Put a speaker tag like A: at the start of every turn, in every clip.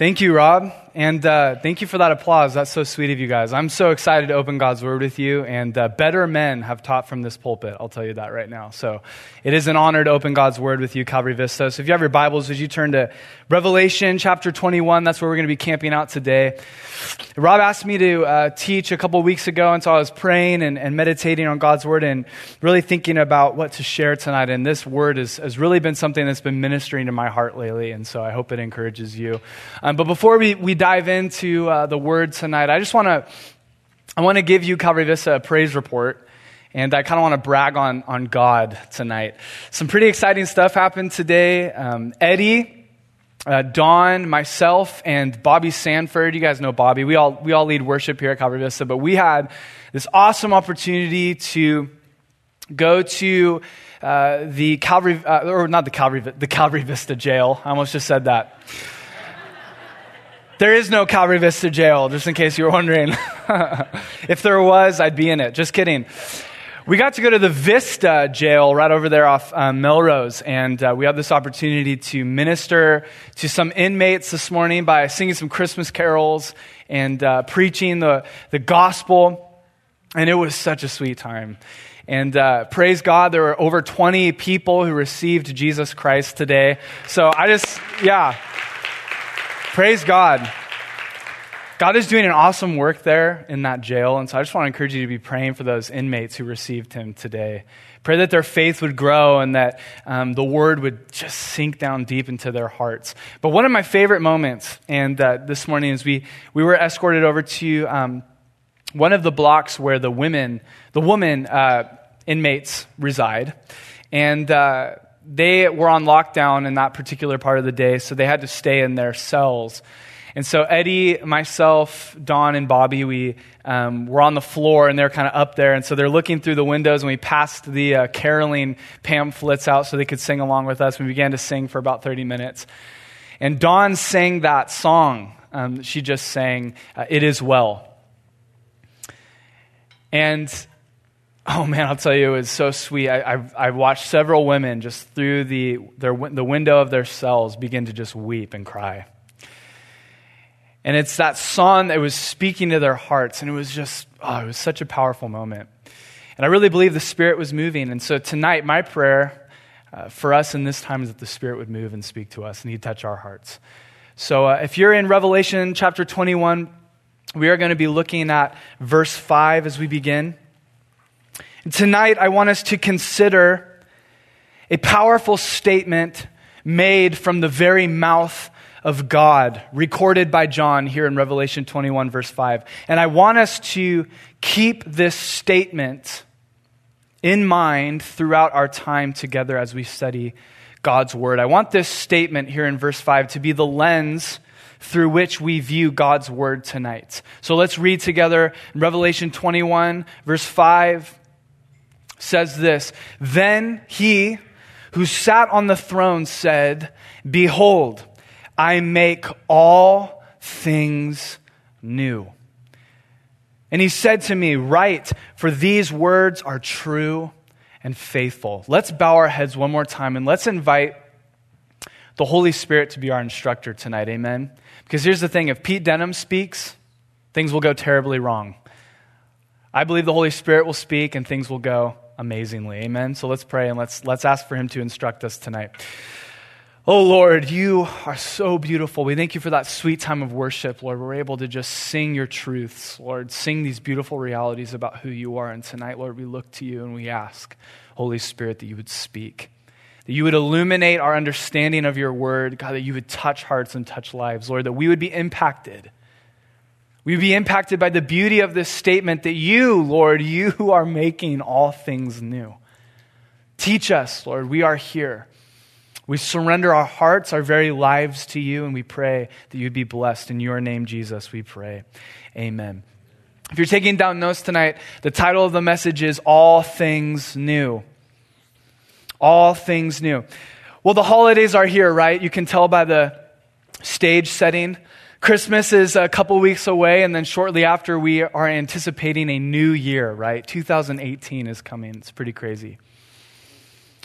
A: Thank you, Rob, and thank you for that applause. That's so sweet of you guys. I'm so excited to open God's Word with you, and better men have taught from this pulpit, I'll tell you that right now. So it is an honor to open God's Word with you, Calvary Vista. So if you have your Bibles, would you turn to Revelation chapter 21? That's where we're going to be camping out today. Rob asked me to teach a couple weeks ago, and so I was praying and meditating on God's Word and really thinking about what to share tonight, and this Word has really been something that's been ministering to my heart lately, and so I hope it encourages you. But before we dive into the Word tonight, I want to give you, Calvary Vista, a praise report. And I kind of want to brag on God tonight. Some pretty exciting stuff happened today. Eddie, Dawn, myself, and Bobby Sanford. You guys know Bobby. We all lead worship here at Calvary Vista. But we had this awesome opportunity to go to the Calvary Vista jail. I almost just said that. There is no Calvary Vista jail, just in case you were wondering. If there was, I'd be in it. Just kidding. We got to go to the Vista jail right over there off Melrose, and we had this opportunity to minister to some inmates this morning by singing some Christmas carols and preaching the gospel, and it was such a sweet time. And praise God, there were over 20 people who received Jesus Christ today. So praise God. God is doing an awesome work there in that jail, and so I just want to encourage you to be praying for those inmates who received him today. Pray that their faith would grow and that the word would just sink down deep into their hearts. But one of my favorite moments, and this morning, is we were escorted over to one of the blocks where the woman inmates reside, and they were on lockdown in that particular part of the day, so they had to stay in their cells. And so Eddie, myself, Dawn, and Bobby, we were on the floor, and they're kind of up there. And so they're looking through the windows, and we passed the caroling pamphlets out so they could sing along with us. We began to sing for about 30 minutes. And Dawn sang that song. She just sang, "It Is Well." And oh man, I'll tell you, it was so sweet. I watched several women just through the window of their cells begin to just weep and cry. And it's that song that was speaking to their hearts, and it was just, it was such a powerful moment. And I really believe the Spirit was moving. And so tonight, my prayer for us in this time is that the Spirit would move and speak to us, and He'd touch our hearts. So if you're in Revelation chapter 21, we are going to be looking at verse 5 as we begin. And tonight, I want us to consider a powerful statement made from the very mouth of God, recorded by John here in Revelation 21, verse 5. And I want us to keep this statement in mind throughout our time together as we study God's Word. I want this statement here in verse 5 to be the lens through which we view God's Word tonight. So let's read together. Revelation 21, verse 5 says this: "Then he who sat on the throne said, 'Behold, I make all things new.' And he said to me, 'Write, for these words are true and faithful.'" Let's bow our heads one more time and let's invite the Holy Spirit to be our instructor tonight, amen? Because here's the thing, if Pete Denham speaks, things will go terribly wrong. I believe the Holy Spirit will speak and things will go amazingly, amen? So let's pray and let's ask for him to instruct us tonight. Oh Lord, you are so beautiful. We thank you for that sweet time of worship, Lord. We're able to just sing your truths, Lord, sing these beautiful realities about who you are. And tonight, Lord, we look to you and we ask, Holy Spirit, that you would speak, that you would illuminate our understanding of your word, God, that you would touch hearts and touch lives, Lord, that we would be impacted. We would be impacted by the beauty of this statement that you, Lord, you are making all things new. Teach us, Lord, we are here. We surrender our hearts, our very lives to you, and we pray that you'd be blessed. In your name, Jesus, we pray. Amen. If you're taking down notes tonight, the title of the message is All Things New. All Things New. Well, the holidays are here, right? You can tell by the stage setting. Christmas is a couple weeks away, and then shortly after, we are anticipating a new year, right? 2018 is coming. It's pretty crazy.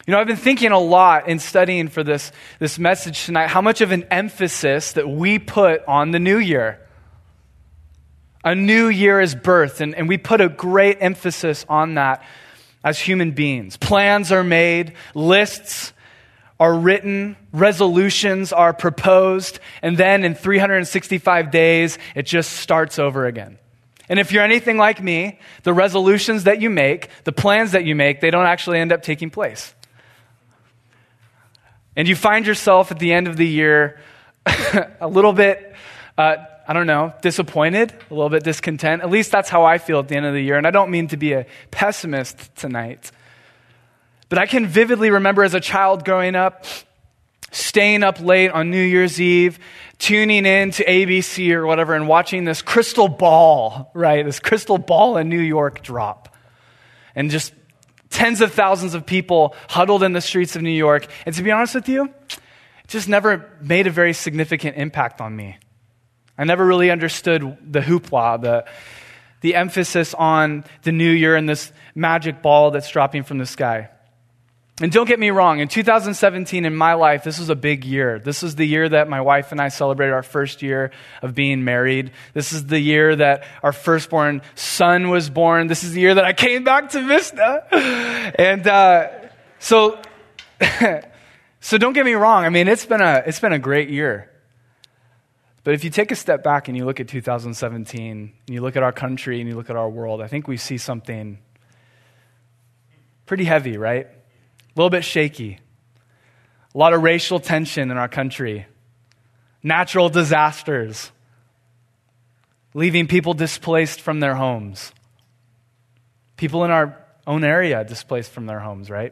A: I've been thinking a lot in studying for this message tonight, how much of an emphasis that we put on the new year. A new year is birth, and we put a great emphasis on that as human beings. Plans are made, lists are written, resolutions are proposed, and then in 365 days, it just starts over again. And if you're anything like me, the resolutions that you make, the plans that you make, they don't actually end up taking place. And you find yourself at the end of the year a little bit, disappointed, a little bit discontent. At least that's how I feel at the end of the year. And I don't mean to be a pessimist tonight. But I can vividly remember as a child growing up, staying up late on New Year's Eve, tuning in to ABC or whatever, and watching this crystal ball, right? This crystal ball in New York drop. And just tens of thousands of people huddled in the streets of New York. And to be honest with you, it just never made a very significant impact on me. I never really understood the hoopla, the emphasis on the new year and this magic ball that's dropping from the sky. And don't get me wrong, in 2017 in my life, this was a big year. This is the year that my wife and I celebrated our first year of being married. This is the year that our firstborn son was born. This is the year that I came back to Vista. And so don't get me wrong. I mean, it's been a great year. But if you take a step back and you look at 2017, and you look at our country and you look at our world, I think we see something pretty heavy, right? A little bit shaky. A lot of racial tension in our country. Natural disasters. Leaving people displaced from their homes. People in our own area displaced from their homes, right?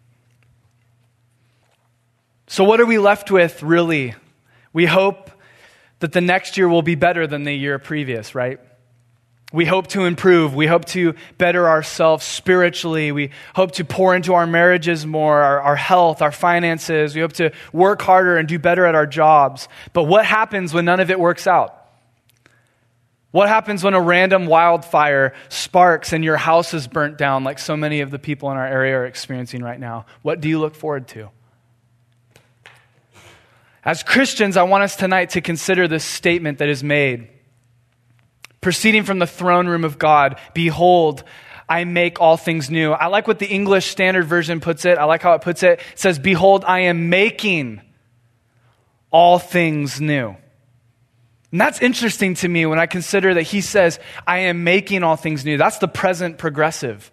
A: So what are we left with, really? We hope that the next year will be better than the year previous, right? We hope to improve. We hope to better ourselves spiritually. We hope to pour into our marriages more, our health, our finances. We hope to work harder and do better at our jobs. But what happens when none of it works out? What happens when a random wildfire sparks and your house is burnt down like so many of the people in our area are experiencing right now? What do you look forward to? As Christians, I want us tonight to consider this statement that is made, proceeding from the throne room of God. Behold, I make all things new. I like what the English Standard Version puts it. I like how it puts it. It says, behold, I am making all things new. And that's interesting to me when I consider that he says, I am making all things new. That's the present progressive.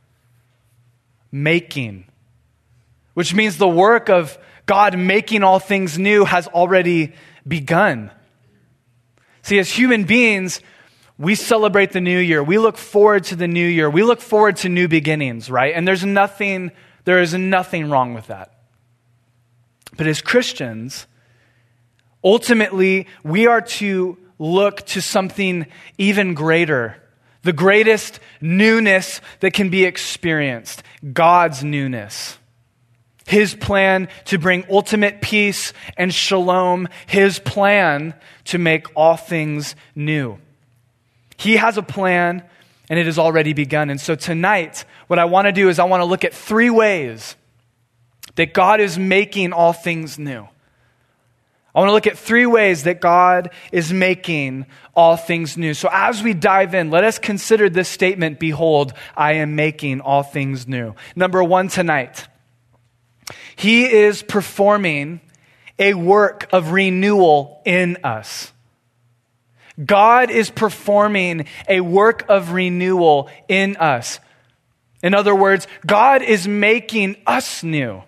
A: Making. Which means the work of God making all things new has already begun. See, as human beings, we celebrate the new year. We look forward to the new year. We look forward to new beginnings, right? And there is nothing wrong with that. But as Christians, ultimately, we are to look to something even greater. The greatest newness that can be experienced. God's newness. His plan to bring ultimate peace and shalom. His plan to make all things new. He has a plan, and it has already begun. And so tonight, what I want to do is I want to look at 3 ways that God is making all things new. I want to look at 3 ways that God is making all things new. So as we dive in, let us consider this statement, behold, I am making all things new. Number 1 tonight, He is performing a work of renewal in us. God is performing a work of renewal in us. In other words, God is making us new.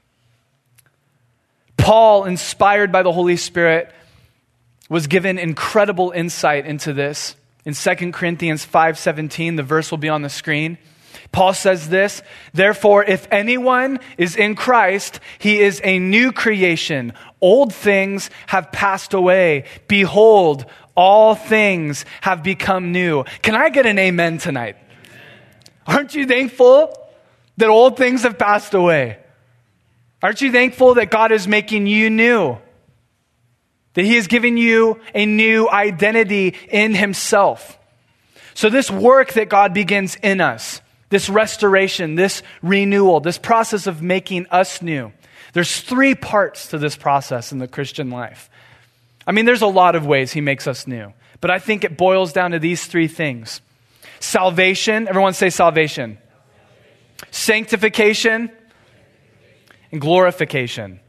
A: Paul, inspired by the Holy Spirit, was given incredible insight into this. In 2 Corinthians 5:17, the verse will be on the screen. Paul says this, therefore, if anyone is in Christ, he is a new creation. Old things have passed away. Behold, all things have become new. Can I get an amen tonight? Aren't you thankful that old things have passed away? Aren't you thankful that God is making you new? That He is giving you a new identity in Himself. So this work that God begins in us, this restoration, this renewal, this process of making us new. There's 3 parts to this process in the Christian life. I mean, there's a lot of ways he makes us new, but I think it boils down to these 3 things. Salvation, everyone say salvation. Sanctification and glorification.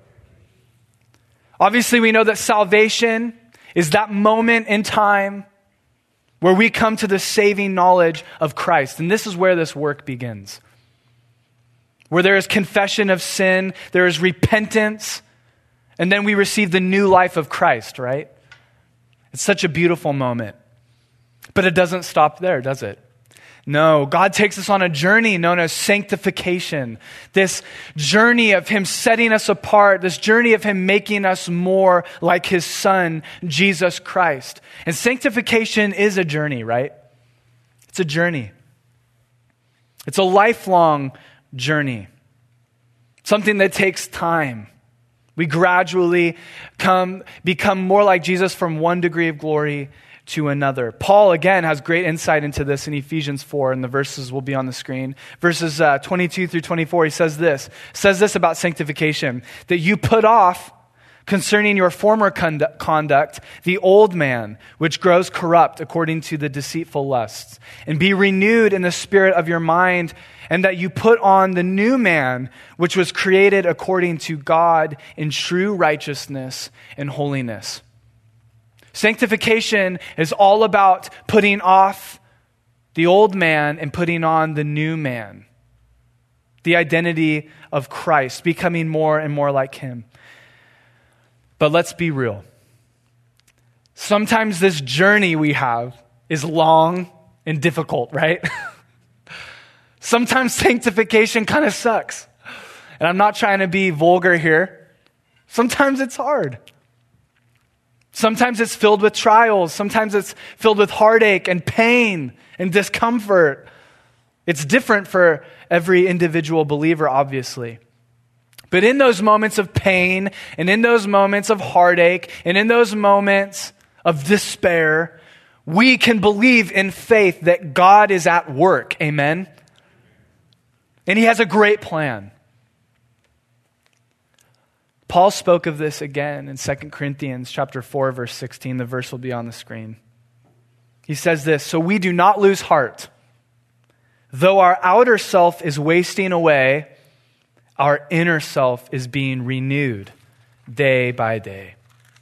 A: Obviously, we know that salvation is that moment in time where we come to the saving knowledge of Christ. And this is where this work begins. Where there is confession of sin, there is repentance, and then we receive the new life of Christ, right? It's such a beautiful moment. But it doesn't stop there, does it? No, God takes us on a journey known as sanctification. This journey of him setting us apart, this journey of him making us more like his son, Jesus Christ. And sanctification is a journey, right? It's a journey. It's a lifelong journey. Something that takes time. We gradually become more like Jesus from one degree of glory to another. Paul, again, has great insight into this in Ephesians 4, and the verses will be on the screen. Verses 22 through 24, he says this about sanctification, that you put off concerning your former conduct the old man, which grows corrupt according to the deceitful lusts, and be renewed in the spirit of your mind, and that you put on the new man, which was created according to God in true righteousness and holiness. Sanctification is all about putting off the old man and putting on the new man. The identity of Christ, becoming more and more like him. But let's be real. Sometimes this journey we have is long and difficult, right? Sometimes sanctification kind of sucks. And I'm not trying to be vulgar here. Sometimes it's hard. Sometimes it's filled with trials. Sometimes it's filled with heartache and pain and discomfort. It's different for every individual believer, obviously. But in those moments of pain and in those moments of heartache and in those moments of despair, we can believe in faith that God is at work. Amen? And he has a great plan. Paul spoke of this again in 2 Corinthians chapter 4, verse 16. The verse will be on the screen. He says this, "So we do not lose heart. Though our outer self is wasting away, our inner self is being renewed day by day."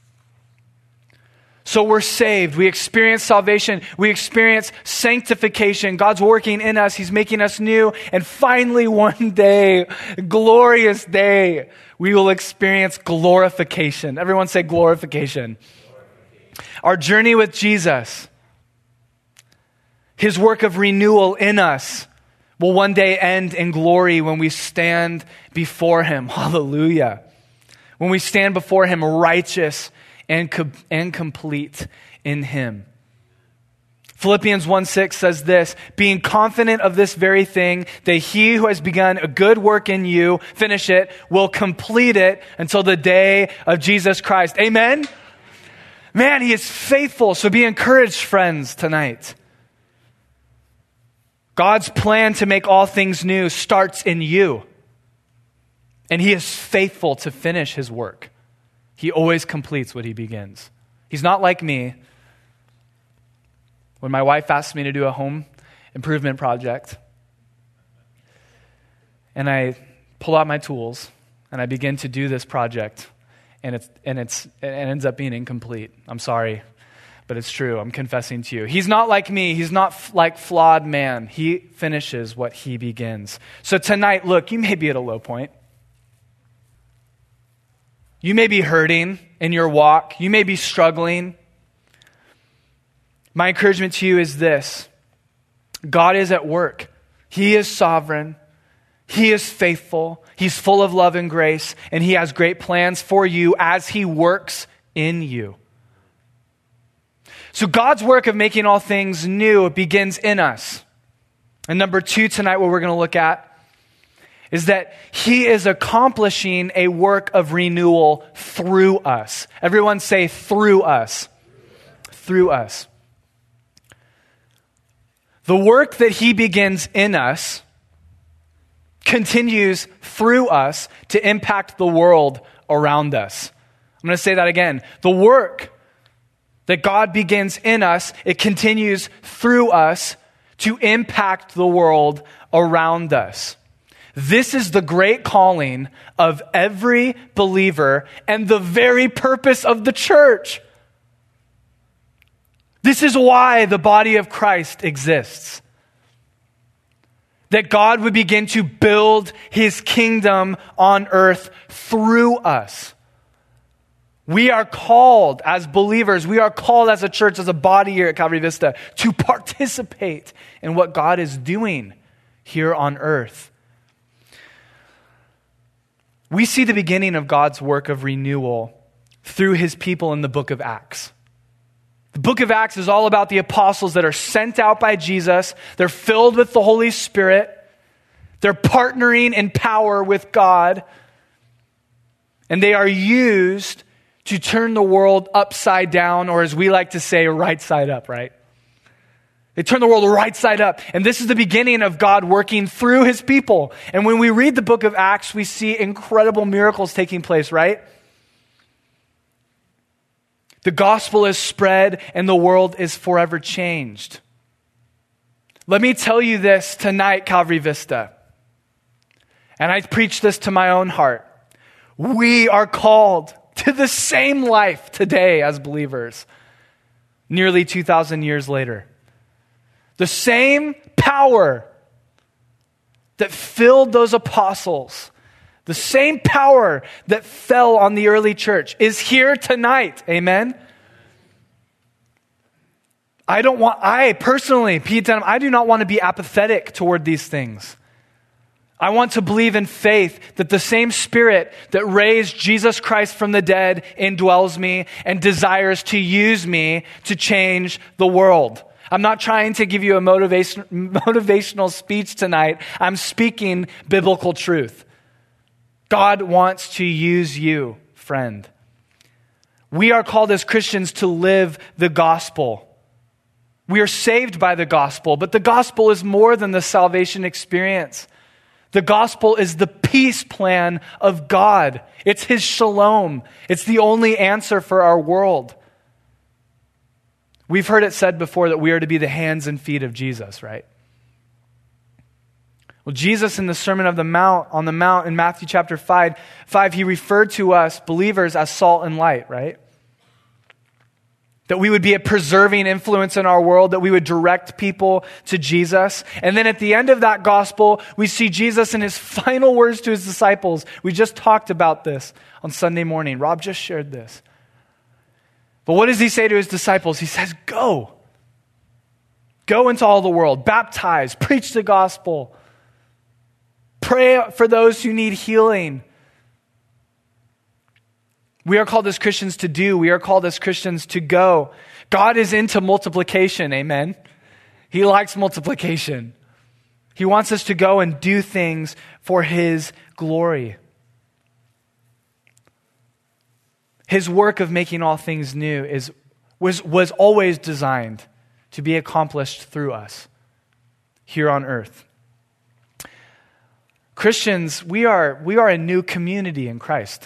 A: So we're saved. We experience salvation. We experience sanctification. God's working in us. He's making us new. And finally, one day, glorious day, we will experience glorification. Everyone say glorification. Our journey with Jesus, his work of renewal in us, will one day end in glory when we stand before him. Hallelujah. When we stand before him righteous and complete in him. Philippians 1:6 says this, "Being confident of this very thing, that he who has begun a good work in you, finish it, will complete it until the day of Jesus Christ." Amen? Man, he is faithful. So be encouraged, friends, tonight. God's plan to make all things new starts in you. And he is faithful to finish his work. He always completes what he begins. He's not like me. When my wife asked me to do a home improvement project, and I pull out my tools, and I begin to do this project, and it ends up being incomplete. I'm sorry, but it's true. I'm confessing to you. He's not like me. He's not like flawed man. He finishes what he begins. So tonight, look, you may be at a low point. You may be hurting in your walk. You may be struggling. My encouragement to you is this. God is at work. He is sovereign. He is faithful. He's full of love and grace. And he has great plans for you as he works in you. So God's work of making all things new begins in us. And number 2 tonight, what we're going to look at is that he is accomplishing a work of renewal through us. Everyone say through us. Through us. The work that he begins in us continues through us to impact the world around us. I'm going to say that again. The work that God begins in us, it continues through us to impact the world around us. This is the great calling of every believer and the very purpose of the church. This is why the body of Christ exists. That God would begin to build his kingdom on earth through us. We are called as believers, we are called as a church, as a body here at Calvary Vista, to participate in what God is doing here on earth. We see the beginning of God's work of renewal through his people in the book of Acts. The book of Acts is all about the apostles that are sent out by Jesus. They're filled with the Holy Spirit. They're partnering in power with God. And they are used to turn the world upside down, or as we like to say, right side up, right? They turn the world right side up. And this is the beginning of God working through his people. And when we read the book of Acts, we see incredible miracles taking place, right? The gospel is spread and the world is forever changed. Let me tell you this tonight, Calvary Vista. And I preach this to my own heart. We are called to the same life today as believers, nearly 2,000 years later. The same power that filled those apostles, the same power that fell on the early church is here tonight. Amen? I personally, Pete Denham, I do not want to be apathetic toward these things. I want to believe in faith that the same Spirit that raised Jesus Christ from the dead indwells me and desires to use me to change the world. I'm not trying to give you a motivational speech tonight. I'm speaking biblical truth. God wants to use you, friend. We are called as Christians to live the gospel. We are saved by the gospel, but the gospel is more than the salvation experience. The gospel is the peace plan of God. It's his shalom. It's the only answer for our world. We've heard it said before that we are to be the hands and feet of Jesus, right? Well, Jesus in the Sermon on the Mount in Matthew chapter 5, he referred to us believers as salt and light, right? That we would be a preserving influence in our world, that we would direct people to Jesus. And then at the end of that gospel, we see Jesus in his final words to his disciples. We just talked about this on Sunday morning. Rob just shared this. But what does he say to his disciples? He says, go. Go into all the world. Baptize. Preach the gospel. Pray for those who need healing. We are called as Christians to do. We are called as Christians to go. God is into multiplication, amen? He likes multiplication. He wants us to go and do things for his glory. His work of making all things new was always designed to be accomplished through us here on earth. Christians, we are a new community in Christ.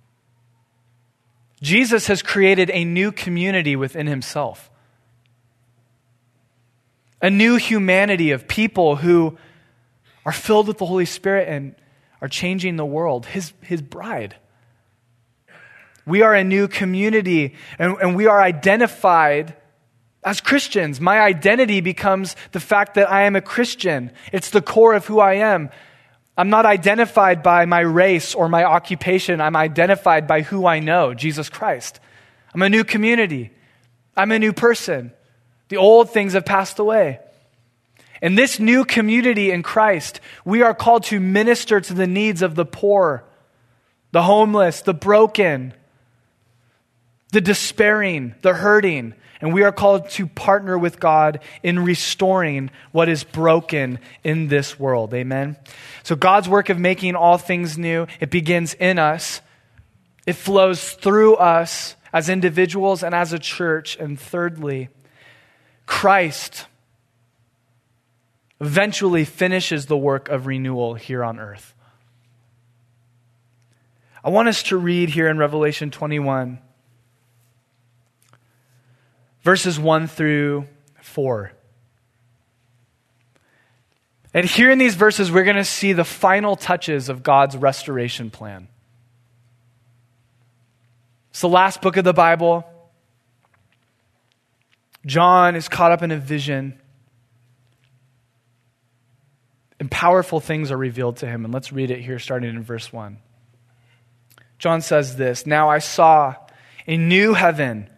A: Jesus has created a new community within himself. A new humanity of people who are filled with the Holy Spirit and are changing the world, his bride. We are a new community and we are identified as Christians. My identity becomes the fact that I am a Christian. It's the core of who I am. I'm not identified by my race or my occupation. I'm identified by who I know, Jesus Christ. I'm a new community. I'm a new person. The old things have passed away. In this new community in Christ, we are called to minister to the needs of the poor, the homeless, the broken, the despairing, the hurting. And we are called to partner with God in restoring what is broken in this world. Amen? So God's work of making all things new, it begins in us. It flows through us as individuals and as a church. And thirdly, Christ eventually finishes the work of renewal here on earth. I want us to read here in Revelation 21, verses 1 through 4. And here in these verses, we're going to see the final touches of God's restoration plan. It's the last book of the Bible. John is caught up in a vision, and powerful things are revealed to him. And let's read it here, starting in verse 1. John says this, "Now I saw a new heaven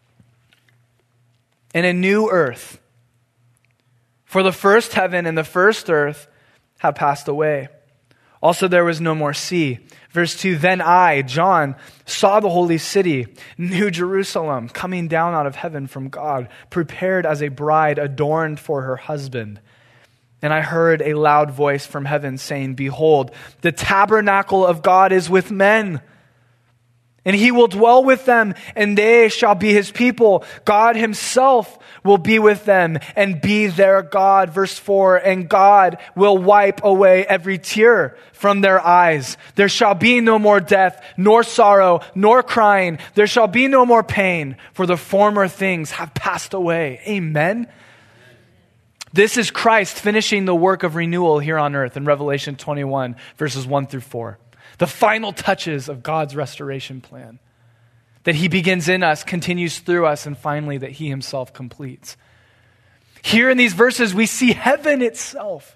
A: and a new earth. For the first heaven and the first earth have passed away. Also there was no more sea." Verse 2, "Then I, John, saw the holy city, New Jerusalem, coming down out of heaven from God, prepared as a bride adorned for her husband. And I heard a loud voice from heaven saying, 'Behold, the tabernacle of God is with men. And he will dwell with them, and they shall be his people. God himself will be with them and be their God.'" Verse 4, "And God will wipe away every tear from their eyes. There shall be no more death, nor sorrow, nor crying. There shall be no more pain, for the former things have passed away." Amen. This is Christ finishing the work of renewal here on earth in Revelation 21, verses 1 through 4. The final touches of God's restoration plan. That he begins in us, continues through us, and finally that he himself completes. Here in these verses, we see heaven itself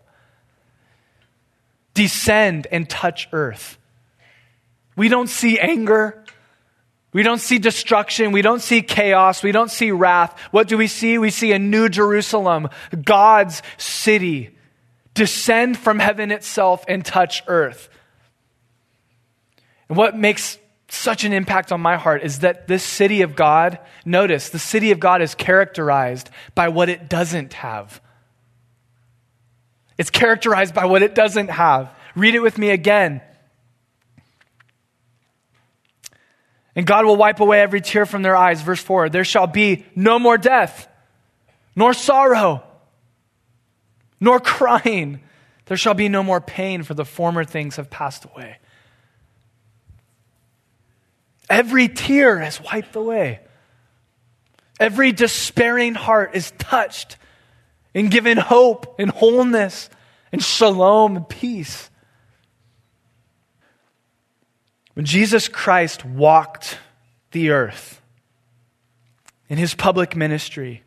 A: descend and touch earth. We don't see anger. We don't see destruction. We don't see chaos. We don't see wrath. What do we see? We see a new Jerusalem, God's city, descend from heaven itself and touch earth. And what makes such an impact on my heart is that this city of God, notice, the city of God is characterized by what it doesn't have. It's characterized by what it doesn't have. Read it with me again. "And God will wipe away every tear from their eyes." Verse 4, "There shall be no more death, nor sorrow, nor crying. There shall be no more pain, for the former things have passed away." Every tear is wiped away. Every despairing heart is touched and given hope and wholeness and shalom and peace. When Jesus Christ walked the earth in his public ministry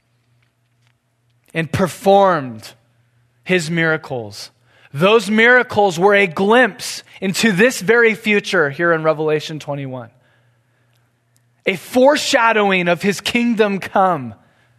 A: and performed his miracles, those miracles were a glimpse into this very future here in Revelation 21. A foreshadowing of his kingdom come.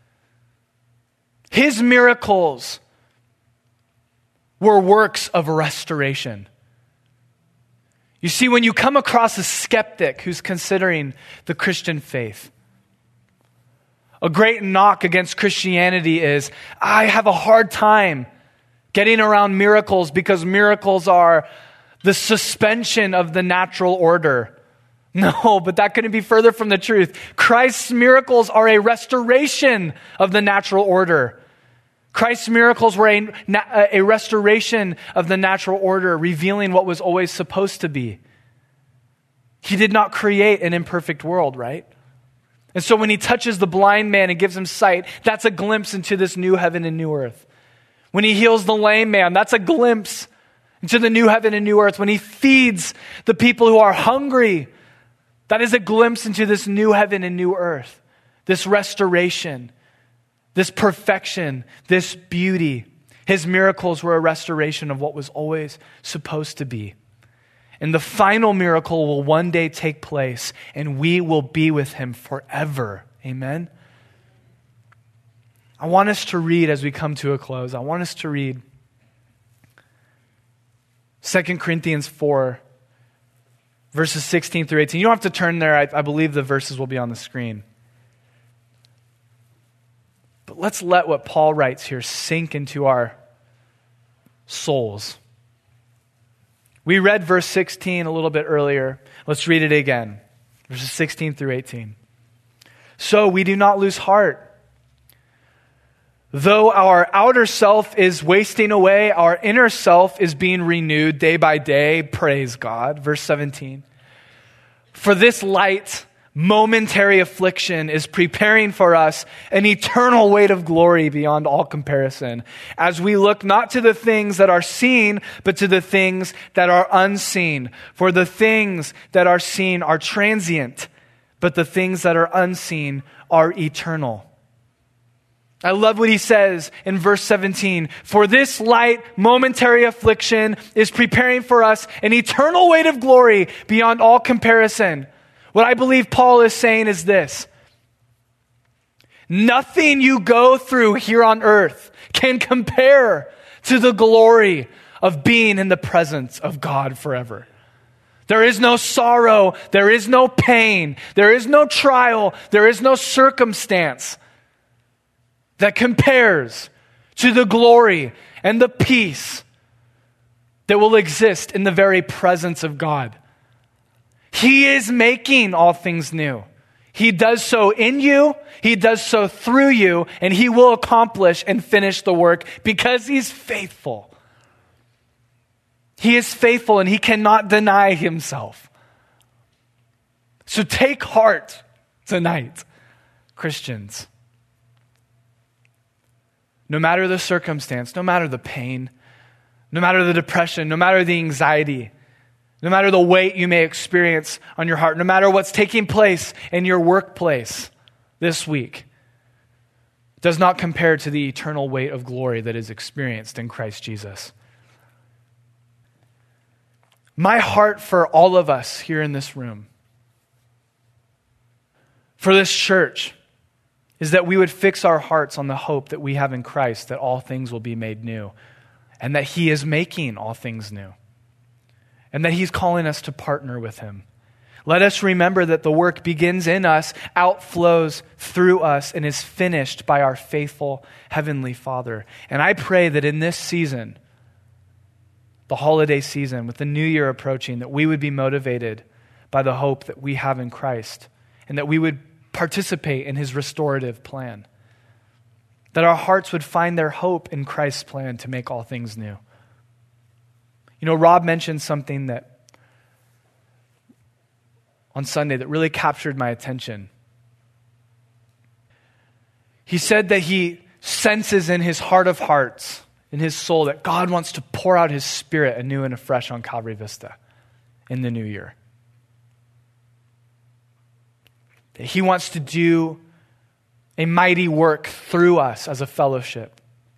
A: His miracles were works of restoration. You see, when you come across a skeptic who's considering the Christian faith, a great knock against Christianity is, I have a hard time getting around miracles because miracles are the suspension of the natural order. No, but that couldn't be further from the truth. Christ's miracles are a restoration of the natural order. Christ's miracles were a restoration of the natural order, revealing what was always supposed to be. He did not create an imperfect world, right? And so when he touches the blind man and gives him sight, that's a glimpse into this new heaven and new earth. When he heals the lame man, that's a glimpse into the new heaven and new earth. When he feeds the people who are hungry, that is a glimpse into this new heaven and new earth, this restoration, this perfection, this beauty. His miracles were a restoration of what was always supposed to be. And the final miracle will one day take place, and we will be with him forever. Amen? I want us to read as we come to a close. I want us to read 2 Corinthians 4, verses 16 through 18. You don't have to turn there. I believe the verses will be on the screen. But let's let what Paul writes here sink into our souls. We read verse 16 a little bit earlier. Let's read it again. Verses 16 through 18. "So we do not lose heart. Though our outer self is wasting away, our inner self is being renewed day by day. Praise God. Verse 17. For this light, momentary affliction is preparing for us an eternal weight of glory beyond all comparison, as we look not to the things that are seen, but to the things that are unseen. For the things that are seen are transient, but the things that are unseen are eternal. I love what he says in verse 17. For this light, momentary affliction is preparing for us an eternal weight of glory beyond all comparison. What I believe Paul is saying is this: nothing you go through here on earth can compare to the glory of being in the presence of God forever. There is no sorrow, there is no pain, there is no trial, there is no circumstance that compares to the glory and the peace that will exist in the very presence of God. He is making all things new. He does so in you, He does so through you, and He will accomplish and finish the work because He's faithful. He is faithful and He cannot deny Himself. So take heart tonight, Christians. No matter the circumstance, no matter the pain, no matter the depression, no matter the anxiety, no matter the weight you may experience on your heart, no matter what's taking place in your workplace this week, does not compare to the eternal weight of glory that is experienced in Christ Jesus. My heart for all of us here in this room, for this church, is that we would fix our hearts on the hope that we have in Christ, that all things will be made new, and that He is making all things new, and that He's calling us to partner with Him. Let us remember that the work begins in us, outflows through us, and is finished by our faithful Heavenly Father. And I pray that in this season, the holiday season, with the new year approaching, that we would be motivated by the hope that we have in Christ, and that we would participate in His restorative plan. That our hearts would find their hope in Christ's plan to make all things new. You know, Rob mentioned something that on Sunday that really captured my attention. He said that he senses in his heart of hearts, in his soul, that God wants to pour out His Spirit anew and afresh on Calvary Vista in the new year. That He wants to do a mighty work through us as a fellowship.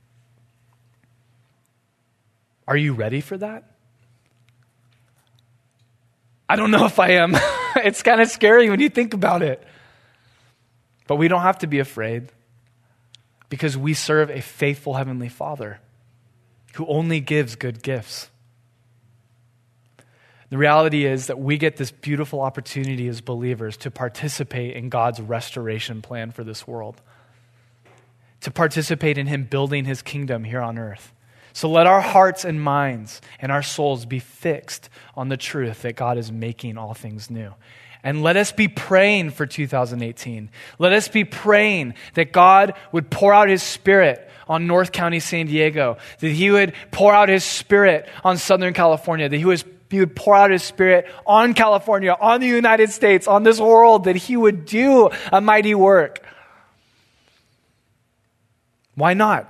A: Are you ready for that? I don't know if I am. It's kind of scary when you think about it. But we don't have to be afraid, because we serve a faithful Heavenly Father who only gives good gifts. The reality is that we get this beautiful opportunity as believers to participate in God's restoration plan for this world, to participate in Him building His kingdom here on earth. So let our hearts and minds and our souls be fixed on the truth that God is making all things new. And let us be praying for 2018. Let us be praying that God would pour out His Spirit on North County, San Diego, that He would pour out His Spirit on Southern California, that He would pour out His Spirit on California, on the United States, on this world, that He would do a mighty work. Why not?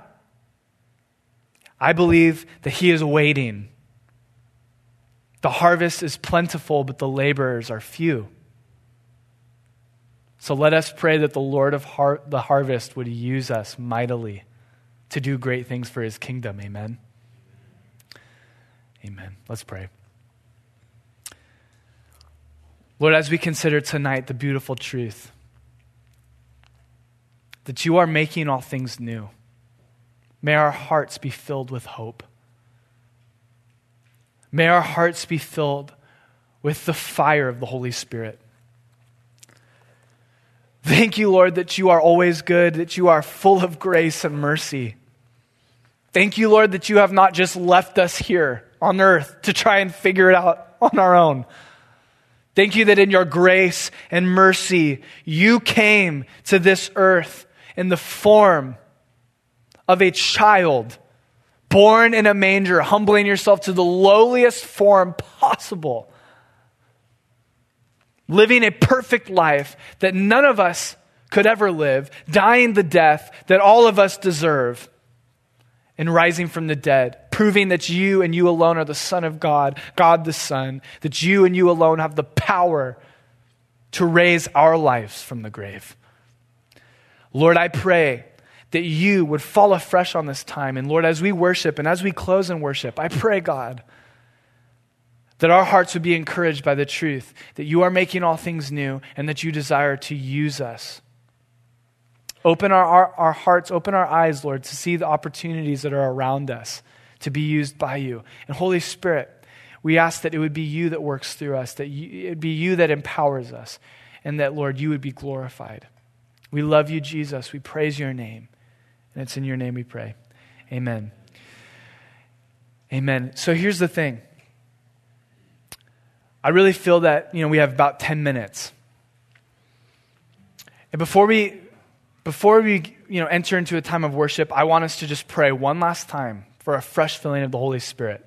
A: I believe that He is waiting. The harvest is plentiful, but the laborers are few. So let us pray that the Lord of the harvest would use us mightily to do great things for His kingdom. Amen. Amen. Let's pray. Lord, as we consider tonight the beautiful truth that You are making all things new, may our hearts be filled with hope. May our hearts be filled with the fire of the Holy Spirit. Thank You, Lord, that You are always good, that You are full of grace and mercy. Thank You, Lord, that You have not just left us here on earth to try and figure it out on our own. Thank You that in Your grace and mercy, You came to this earth in the form of a child born in a manger, humbling yourself to the lowliest form possible, living a perfect life that none of us could ever live, dying the death that all of us deserve, and rising from the dead, proving that you and you alone are the Son of God, God the Son, that you and you alone have the power to raise our lives from the grave. Lord, I pray that you would fall afresh on this time. And Lord, as we worship and as we close in worship, I pray, God, that our hearts would be encouraged by the truth that you are making all things new and that you desire to use us. Open our hearts, open our eyes, Lord, to see the opportunities that are around us to be used by you. And Holy Spirit, we ask that it would be you that works through us, that it would be you that empowers us, and that, Lord, you would be glorified. We love you, Jesus. We praise your name. And it's in your name we pray. Amen. Amen. So here's the thing. I really feel that, we have about 10 minutes. And before we enter into a time of worship, I want us to just pray one last time for a fresh filling of the Holy Spirit.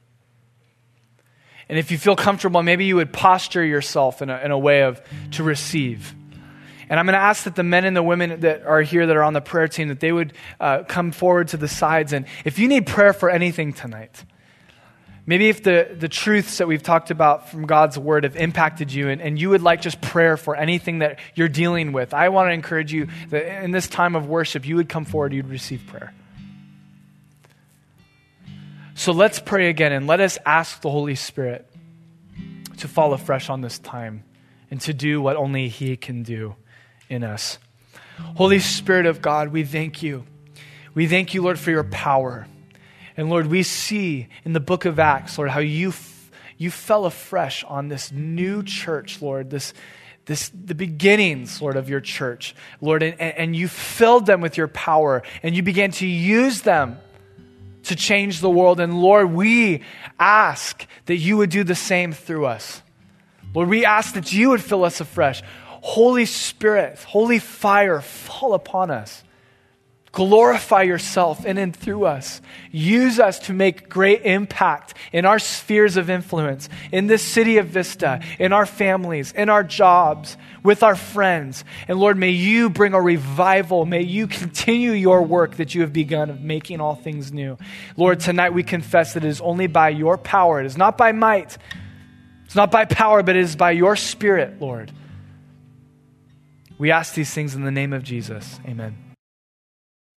A: And if you feel comfortable, maybe you would posture yourself in a way to receive. And I'm going to ask that the men and the women that are here that are on the prayer team, that they would come forward to the sides. And if you need prayer for anything tonight, maybe if the truths that we've talked about from God's word have impacted you and you would like just prayer for anything that you're dealing with, I want to encourage you that in this time of worship, you would come forward, you'd receive prayer. So let's pray again and let us ask the Holy Spirit to fall afresh on this time and to do what only He can do in us. Holy Spirit of God, we thank you. We thank you, Lord, for your power. And Lord, we see in the book of Acts, Lord, how you fell afresh on this new church, Lord, the beginnings, Lord, of your church, Lord, and you filled them with your power, and you began to use them to change the world. And Lord, we ask that you would do the same through us. Lord, we ask that you would fill us afresh. Holy Spirit, holy fire, fall upon us. Glorify yourself in and through us. Use us to make great impact in our spheres of influence, in this city of Vista, in our families, in our jobs, with our friends. And Lord, may you bring a revival. May you continue your work that you have begun of making all things new. Lord, tonight we confess that it is only by your power. It is not by might. It's not by power, but it is by your Spirit, Lord. We ask these things in the name of Jesus. Amen.